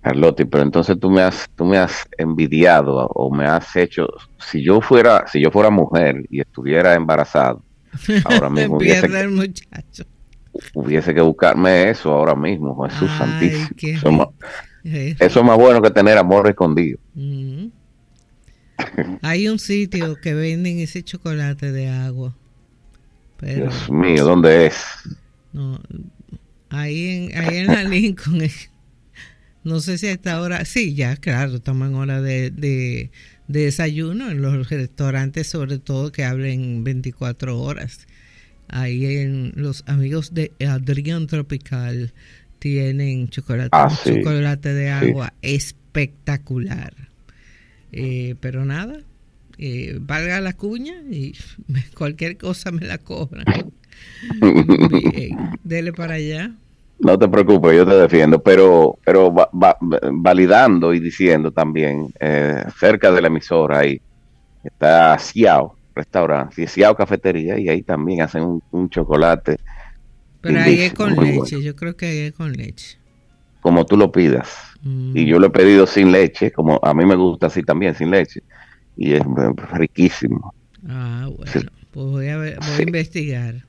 Carlotti, pero entonces tú me has envidiado o me has hecho, si yo fuera mujer y estuviera embarazado, ahora mismo Pierde el muchacho. hubiese que buscarme eso ahora mismo, Jesús Ay, Santísimo. qué rico. Eso es más bueno que tener amor escondido. Mm. Hay un sitio que venden ese chocolate de agua, pero Dios mío, ¿dónde es? no, ahí en la Lincoln, no sé si a esta hora, sí, ya, claro, estamos en hora de desayuno en los restaurantes, sobre todo que abren 24 horas. Ahí en los amigos de Adrián Tropical tienen chocolate, Ah, un sí, chocolate de sí. agua espectacular. Pero nada, valga la cuña y cualquier cosa me la cobran. Bien, dele para allá. No te preocupes, yo te defiendo, pero validando y diciendo también, cerca de la emisora ahí está Ciao Restaurante, y Ciao Cafetería, y ahí también hacen un chocolate Pero ahí es lindísimo, con muy bueno, leche, yo creo que ahí es con leche. como tú lo pidas. Y Mm. yo lo he pedido sin leche, como a mí me gusta así también, sin leche, y es riquísimo. Ah, Sí, bueno, pues voy a sí. investigar.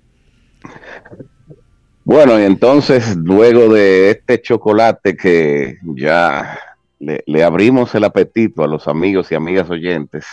Bueno, y entonces, luego de este chocolate que ya le abrimos el apetito a los amigos y amigas oyentes,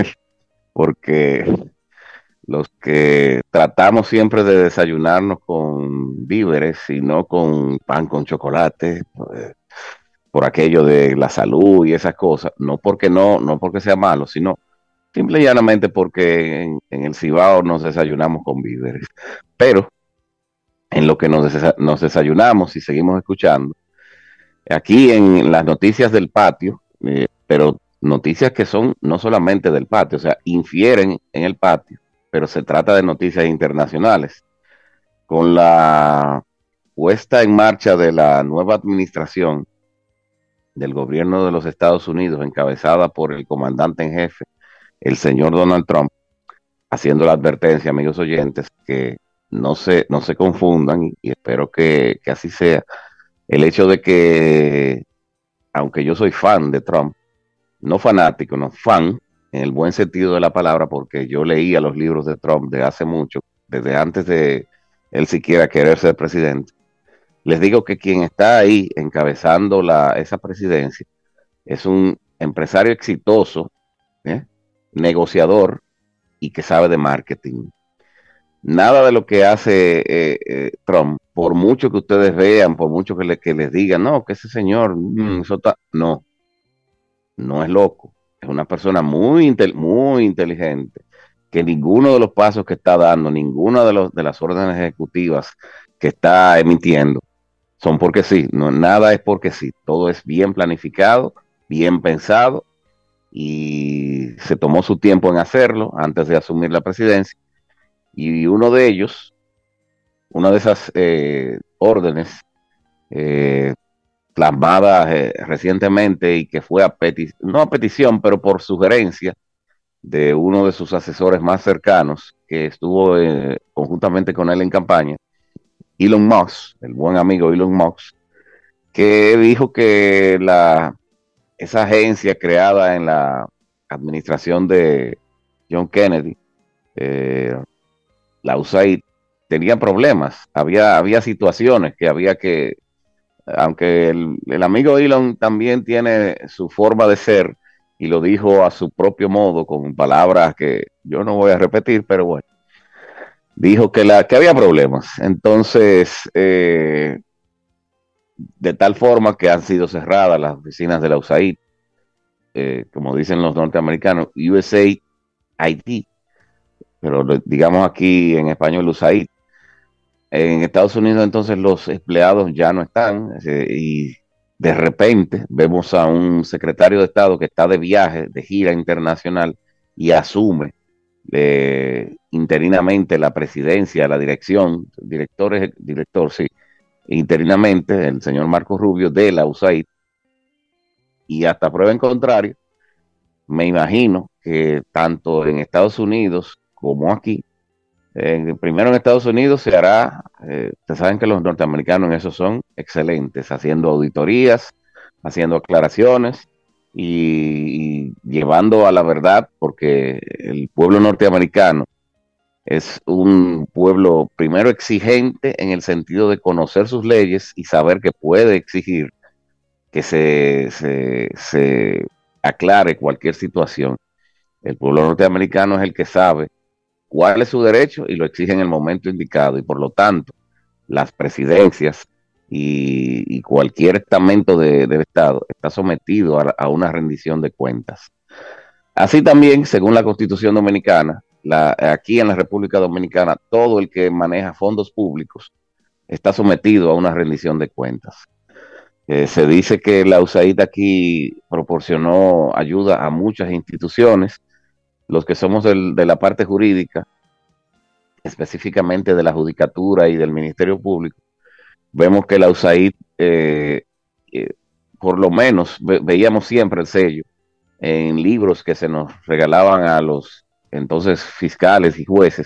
porque los que tratamos siempre de desayunarnos con víveres y no con pan con chocolate, por aquello de la salud y esas cosas, no porque sea malo, sino simple y llanamente porque en el Cibao nos desayunamos con víveres. Pero en lo que nos desayunamos y seguimos escuchando, aquí en las noticias del patio, pero noticias que son no solamente del patio, o sea, infieren en el patio, pero se trata de noticias internacionales. Con la puesta en marcha de la nueva administración del gobierno de los Estados Unidos, encabezada por el comandante en jefe, el señor Donald Trump, haciendo la advertencia, amigos oyentes, que no se confundan y espero que así sea. El hecho de que, aunque yo soy fan de Trump, no fanático, no fan, en el buen sentido de la palabra, porque yo leía los libros de Trump de hace mucho, desde antes de él siquiera querer ser presidente. Les digo que quien está ahí encabezando esa presidencia es un empresario exitoso, ¿eh? Negociador y que sabe de marketing. Nada de lo que hace Trump, por mucho que ustedes vean, por mucho que les digan, no, que ese señor, no, no es loco, es una persona muy inteligente, que ninguno de los pasos que está dando, ninguna de las órdenes ejecutivas que está emitiendo, son porque sí, no, nada es porque sí, todo es bien planificado, bien pensado, y se tomó su tiempo en hacerlo antes de asumir la presidencia, y una de esas órdenes eh, plasmadas recientemente y que fue no a petición, pero por sugerencia de uno de sus asesores más cercanos, que estuvo conjuntamente con él en campaña, Elon Musk, el buen amigo Elon Musk, que dijo que esa agencia creada en la administración de John Kennedy, eh, la USAID, tenía problemas, había situaciones que había que, aunque el amigo Elon también tiene su forma de ser y lo dijo a su propio modo con palabras que yo no voy a repetir, pero bueno, dijo que había problemas. Entonces, de tal forma que han sido cerradas las oficinas de la USAID, como dicen los norteamericanos, USAID, pero digamos aquí en español USAID. En Estados Unidos entonces los empleados ya no están y de repente vemos a un secretario de Estado que está de viaje, de gira internacional y asume interinamente la presidencia, la dirección, director, sí, interinamente el señor Marco Rubio de la USAID, y hasta prueba en contrario, me imagino que tanto en Estados Unidos como aquí, primero en Estados Unidos se hará, ustedes saben que los norteamericanos en eso son excelentes, haciendo auditorías, haciendo aclaraciones y llevando a la verdad, porque el pueblo norteamericano es un pueblo primero exigente en el sentido de conocer sus leyes y saber que puede exigir que se aclare cualquier situación. El pueblo norteamericano es el que sabe cuál es su derecho y lo exige en el momento indicado, y por lo tanto las presidencias y cualquier estamento del Estado está sometido a una rendición de cuentas. Así también, según la Constitución Dominicana, aquí en la República Dominicana, todo el que maneja fondos públicos está sometido a una rendición de cuentas. Se dice que la USAID aquí proporcionó ayuda a muchas instituciones. Los que somos de la parte jurídica, específicamente de la Judicatura y del Ministerio Público, vemos que la USAID, eh, por lo menos, veíamos siempre el sello en libros que se nos regalaban a los entonces fiscales y jueces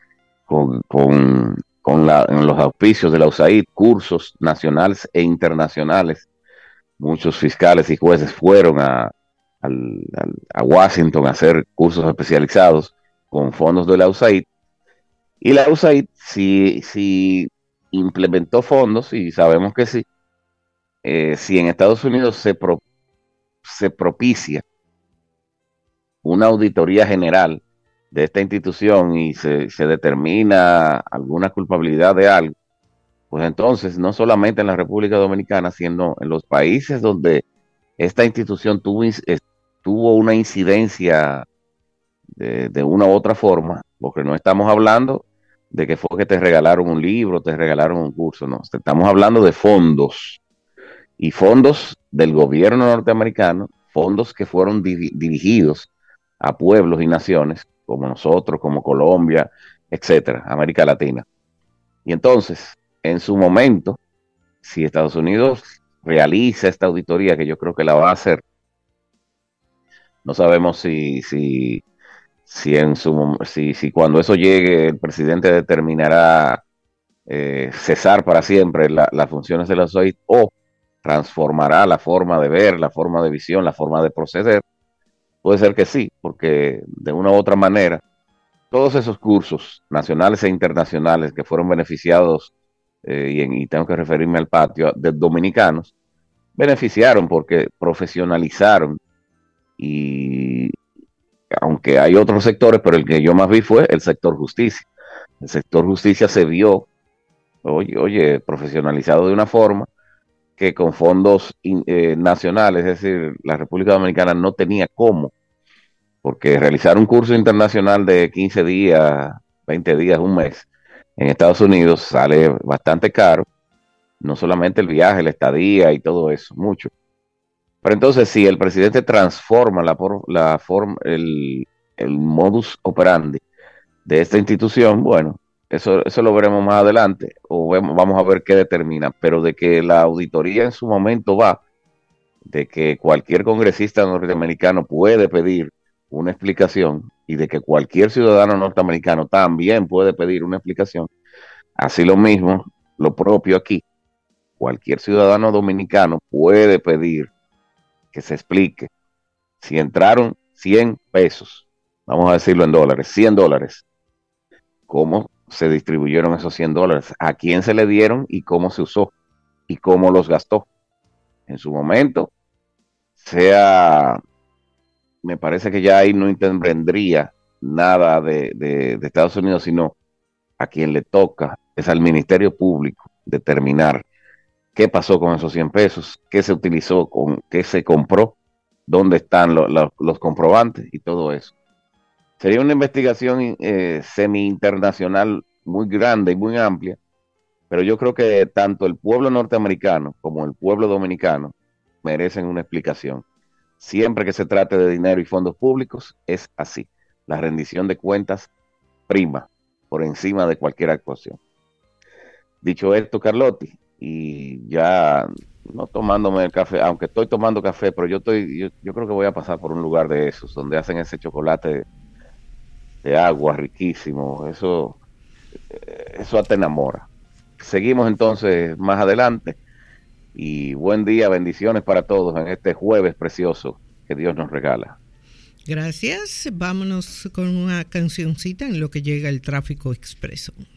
en los auspicios de la USAID, cursos nacionales e internacionales. Muchos fiscales y jueces fueron a Washington a hacer cursos especializados con fondos de la USAID. Y la USAID sí implementó fondos, y sabemos que sí. Si en Estados Unidos se propicia una auditoría general de esta institución y se determina alguna culpabilidad de algo, pues entonces no solamente en la República Dominicana, sino en los países donde esta institución tuvo una incidencia de una u otra forma, porque no estamos hablando de que fue que te regalaron un libro, te regalaron un curso, no, estamos hablando de fondos, y fondos del gobierno norteamericano, fondos que fueron dirigidos a pueblos y naciones como nosotros, como Colombia, etcétera, América Latina. Y entonces, en su momento, si Estados Unidos realiza esta auditoría, que yo creo que la va a hacer, no sabemos si cuando eso llegue el presidente determinará cesar para siempre las funciones de la SOIT, o transformará la forma de ver, la forma de visión, la forma de proceder. Puede ser que sí, porque de una u otra manera, todos esos cursos nacionales e internacionales que fueron beneficiados, y tengo que referirme al patio, de dominicanos, beneficiaron porque profesionalizaron, y aunque hay otros sectores, pero el que yo más vi fue el sector justicia. El sector justicia se vio, profesionalizado de una forma que con fondos nacionales, es decir, la República Dominicana no tenía cómo, porque realizar un curso internacional de 15 días, 20 días, un mes, en Estados Unidos sale bastante caro, no solamente el viaje, la estadía y todo eso, mucho. Pero entonces, si el presidente transforma el modus operandi de esta institución, bueno, eso lo veremos más adelante, o vamos a ver qué determina, pero de que la auditoría en su momento va, de que cualquier congresista norteamericano puede pedir una explicación, y de que cualquier ciudadano norteamericano también puede pedir una explicación, así lo mismo, lo propio aquí, cualquier ciudadano dominicano puede pedir que se explique si entraron 100 pesos, vamos a decirlo en dólares, $100, cómo se distribuyeron esos $100, a quién se le dieron y cómo se usó y cómo los gastó. En su momento, me parece que ya ahí no intervendría nada de Estados Unidos, sino a quien le toca es al Ministerio Público determinar qué pasó con esos 100 pesos, qué se utilizó, qué se compró, dónde están los comprobantes y todo eso. Sería una investigación semi-internacional muy grande y muy amplia, pero yo creo que tanto el pueblo norteamericano como el pueblo dominicano merecen una explicación. Siempre que se trate de dinero y fondos públicos, es así. La rendición de cuentas prima por encima de cualquier actuación. Dicho esto, Carlotti, y ya no tomándome el café, aunque estoy tomando café, pero yo creo que voy a pasar por un lugar de esos, donde hacen ese chocolate de agua riquísimo. Eso te enamora. Seguimos entonces más adelante. y buen día, bendiciones para todos en este jueves precioso que Dios nos regala. Gracias, vámonos con una cancioncita en lo que llega el tráfico expreso.